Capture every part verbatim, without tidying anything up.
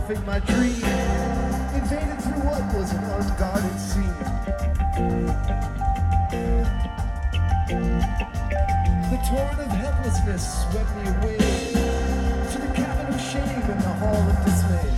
morphing my dream, invaded through what was an unguarded scene. The torrent of helplessness swept me away to the cabin of shame in the hall of dismay.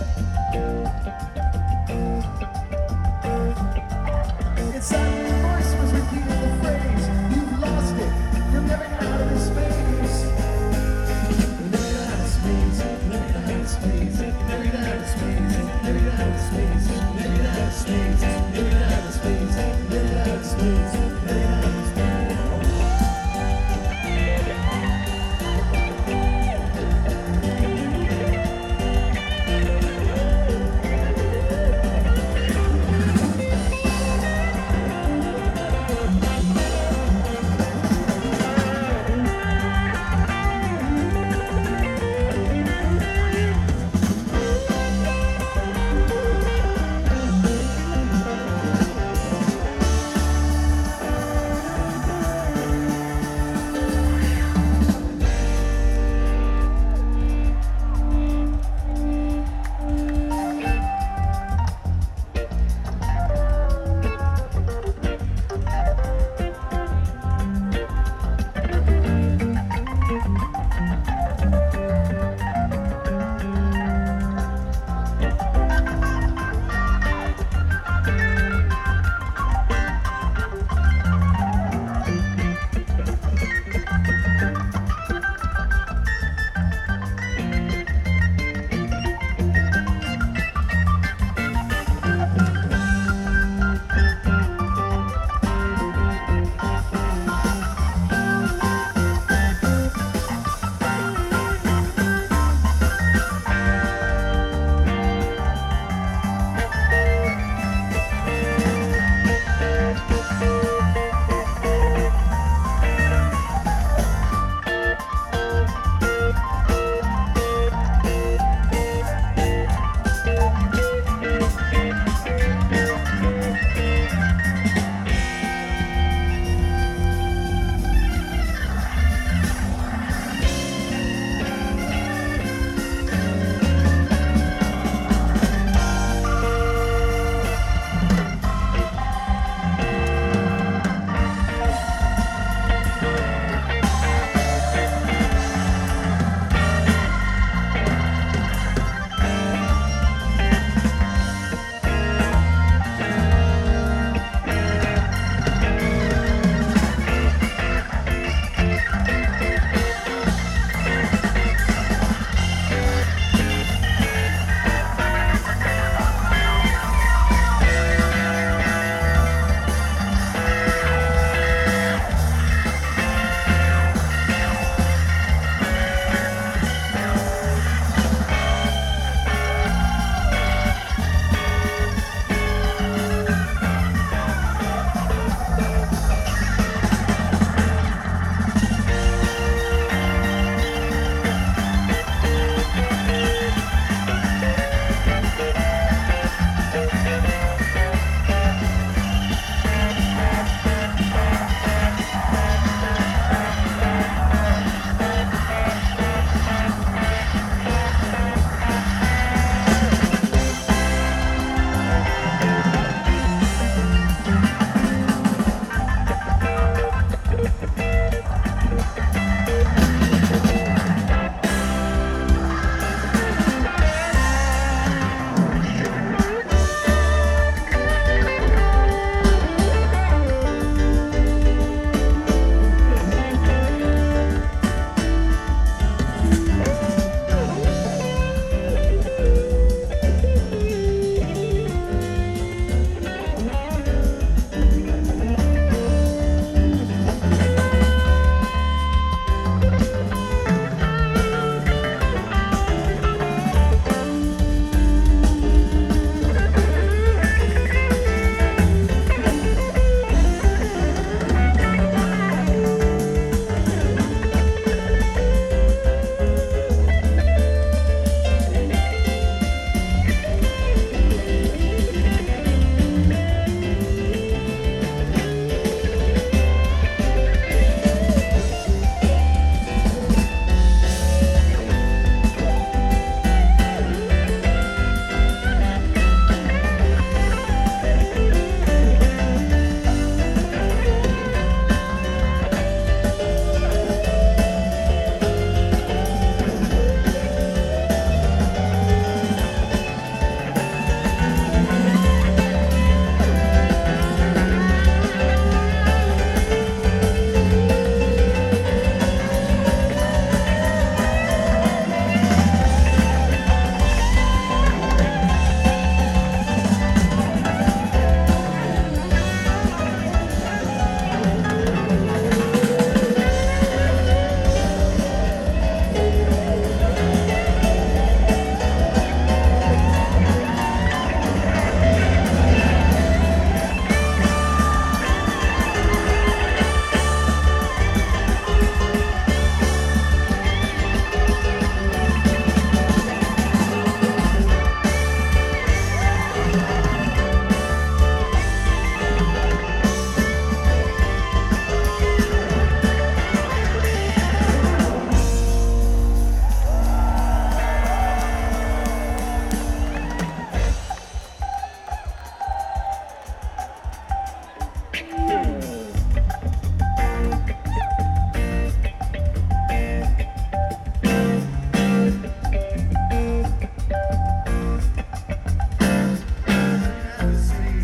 Inside me, a voice was repeating the phrase, "You've lost it, you'll never get out of this space. You'll never get out of space, you'll never get out of space, you'll never get out of space, you'll never get out of space, you'll never get out of space, you'll never get out of space, you'll never get out of space, you'll never get out of space."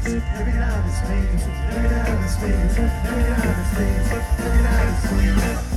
space, living out in space, living out in space, living out in space, living out in space.